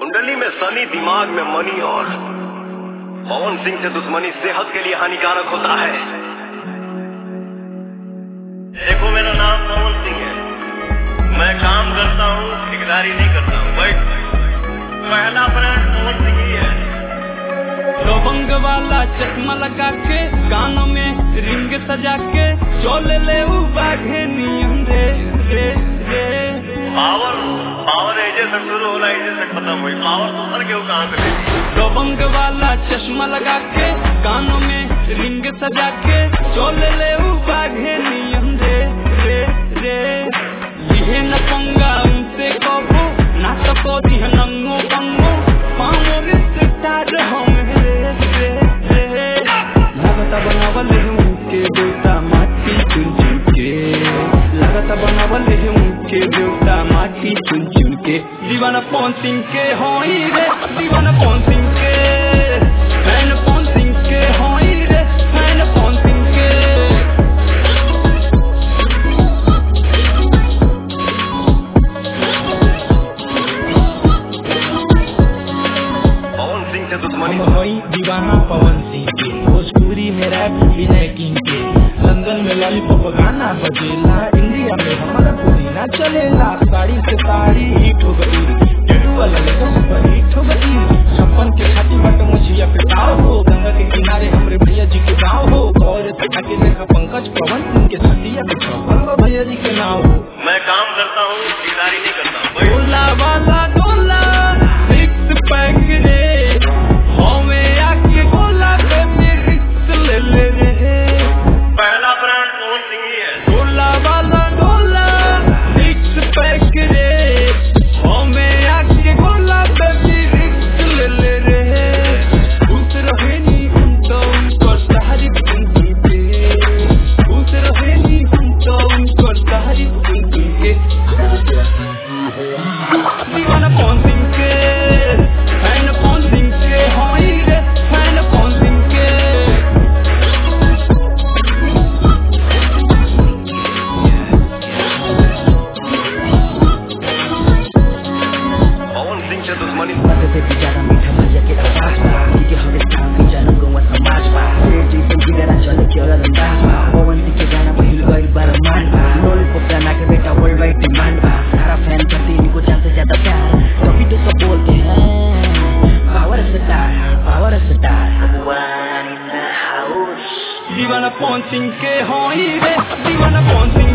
कुंडली में शनि, दिमाग में मनी और पवन सिंह से दुश्मनी सेहत के लिए हानिकारक होता है। देखो मेरा नाम पवन सिंह है, मैं काम करता हूँ, ठेकेदारी नहीं करता हूँ। भाई पहला ब्रांड पवन सिंह ही है। लवंग वाला चश्मा लगा के, कानों में रिंग सजा के, चोले ले बाघे नियम रे रे रे। पावर एजे से शुरू होला, एजे से खत्म हुई। पावर तो सर के कहाँ से ले? लवंग वाला चश्मा लगा के, कानों में रिंग सजा के, चोले ले बाघे नियम रे रे रे। लिहे न पंगा उनसे कबो, ना सको दी नंगो पंगो, पामो रिश्तेदार हम रे रे रे। लगता बनावल उनके देवता माटी चुन चुन के, लगता बनावल उनके देवता माटी चुन चुन के। दीवाना पवन सिंह के होई रे, दीवाना पवन सिंह के, फैन पवन सिंह के होई रे, फैन पवन सिंह के। पवन सिंह से दुश्मनी होई दीवाना पवन सिंह के। भोजपुरी में रैप विनय किंग के, लंदन में लॉलीपॉप गाना बजेला, इंडिया में हमारा पुदीना चलेला। साड़ी से साड़ी हिट हो गई, टैटू वाला लेकर सुपर हिट हो गई। छप्पन के छाती बट मुझिया पे ताव हो, गंगा के किनारे हमरे भैया जी के गाँव हो। और के देखा पंकज पवन सिंह के छतिया पे छप्पन भैया जी के नाव हो। मैं काम करता हूँ, ठेकेदारी नहीं करता हूँ। डोला वाला डोला सिक्स पैक रे, हमें आके गोला पे रिक्स ले ले रे। पहला ब्रांड पवन सिंह ही है। डोला वाला डोला सिक्स पैक रे, हमें आके गोला पे रिक्स ले ले रे। खुश रहे नी हम तो उनको तारीफ सुन सुन के, खुश रहे नी हम तो उनको तारीफ सुन सुन के। दीवाना पवन सिंह के, फैन पवन सिंह के होई रे, फैन पवन सिंह के। पवन सिंह से दुश्मनी से भी ज्यादा मीठा भैया के आवाज बा, के हवे काम जानू गौवा समाज बा। शेर जैसन जिगरा चले के अलग अंदाज बा, पवन सिंह के गाना पहिल गइल बार मान बा। लॉलीपॉप गाना के बेटा वर्ल्ड वाइड डिमांड बा, सारा फैन करते इनको जान से ज्यादा प्यार, तभी तो सब बोलते हैं पावर स्टार, पावर स्टार। दीवाना पवन सिंह के होई रे, दीवाना पवन सिंह